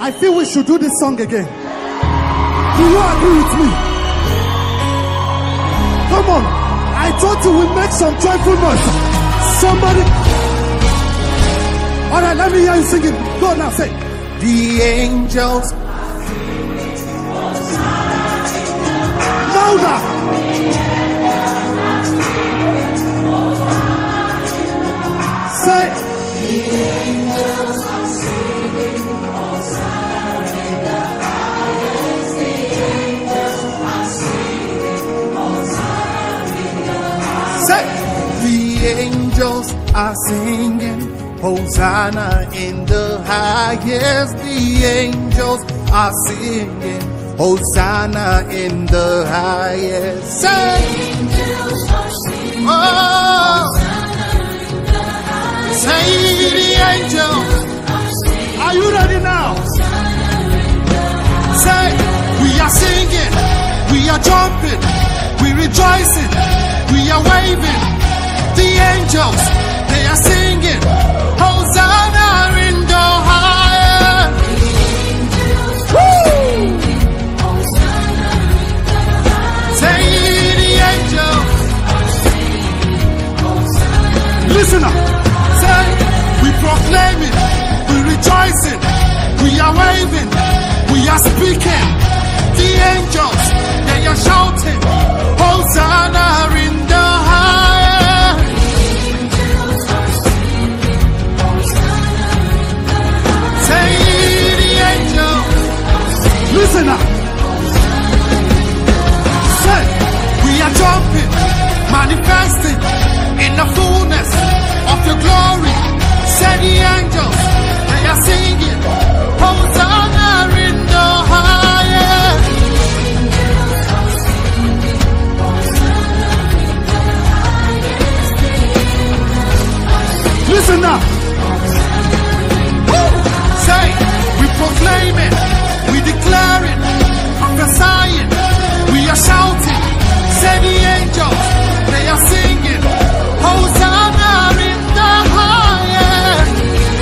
I feel we should do this song again. Do you agree with me? Come on. I thought you would make some joyful noise. Somebody. All right, let me hear you sing it. Go now, say. The angels. Louder. Say. The angels are singing. Hosanna in the highest. The angels are singing. Hosanna in the highest. Say. The angels are singing. Hosanna in the highest. The angels are singing. Hosanna in the highest. Say. The angels are singing. Oh. Say the angels. Are you ready now? Say, we are singing, we are jumping, we rejoicing, we are waving. The angels, they are singing, Hosanna in the highest. Woo! Say the angels. Listen up. We proclaiming, we rejoicing, we are waving, we are speaking. The angels, they are shouting, Hosanna in the highest. Say the angels. Listen up. Say, we are jumping, manifesting in the fullness of your glory. Say the angels, they are singing, Hosanna in the highest. Listen now. Say, we proclaiming, we declaring, prophesying, we are shouting. Say the angels, they are singing, Hosanna in the highest.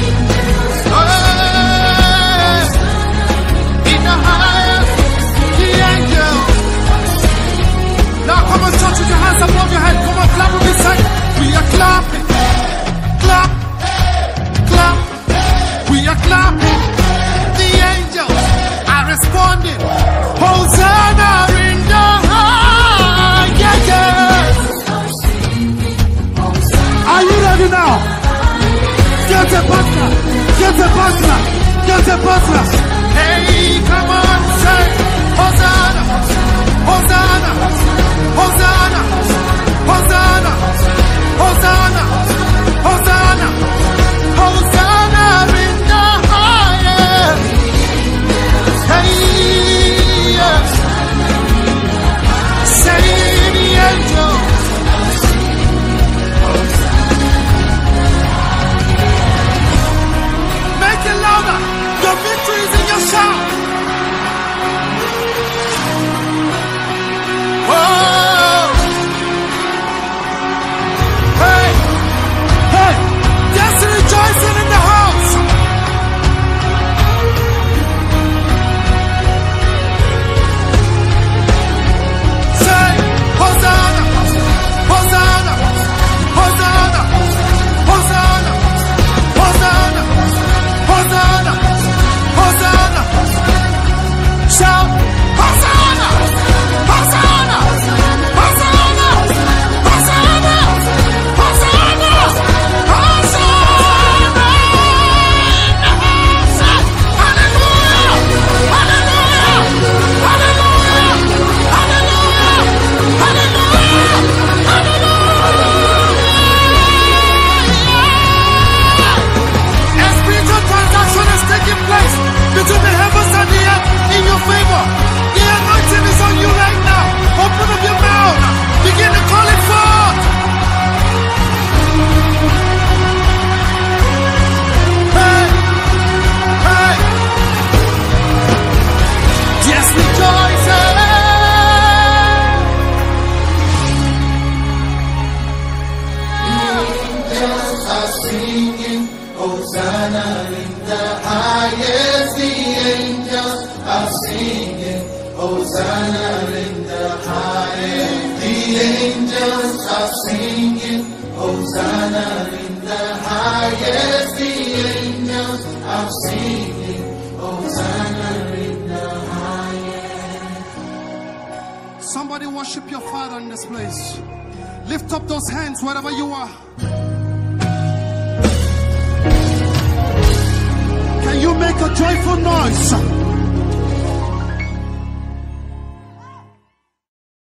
In the highest, the angels. Now come on, touch with your hands above your head. Come on, clap with me, say, we are clapping. Clap, clap, we are clapping. The angels are responding. Hosanna in the highest. Are you ready now? Get a partner. Get a partner. Get a partner. Hey, come on, say Hosanna, Hosanna, Hosanna, Hosanna, Hosanna, Hosanna, Hosanna in the highest. Hey, yes. Say the angels. Make it louder. Your victory is in your shout. Whoa. Hey, hey, there's rejoicing in the house. Say, Hosanna, Hosanna, Hosanna, Hosanna, Hosanna, Hosanna, Hosanna. Shout, Hosanna, Hosanna, Hosanna, Hosanna, Hosanna, Hosanna. Hallelujah, hallelujah, hallelujah, hallelujah, hallelujah, hallelujah. A spiritual transaction is taking place between the heavens and the earth in your favor. The anointing is on you right now. Open up your mouth. Begin to call it forth. Hey, hey. Yes, rejoice. Angels are singing, Hosanna in the highest. The Hosanna in the highest. The angels are singing. Hosanna in the highest. The angels are singing. Hosanna in the highest. Somebody worship your Father in this place. Lift up those hands wherever you are. Can you make a joyful noise?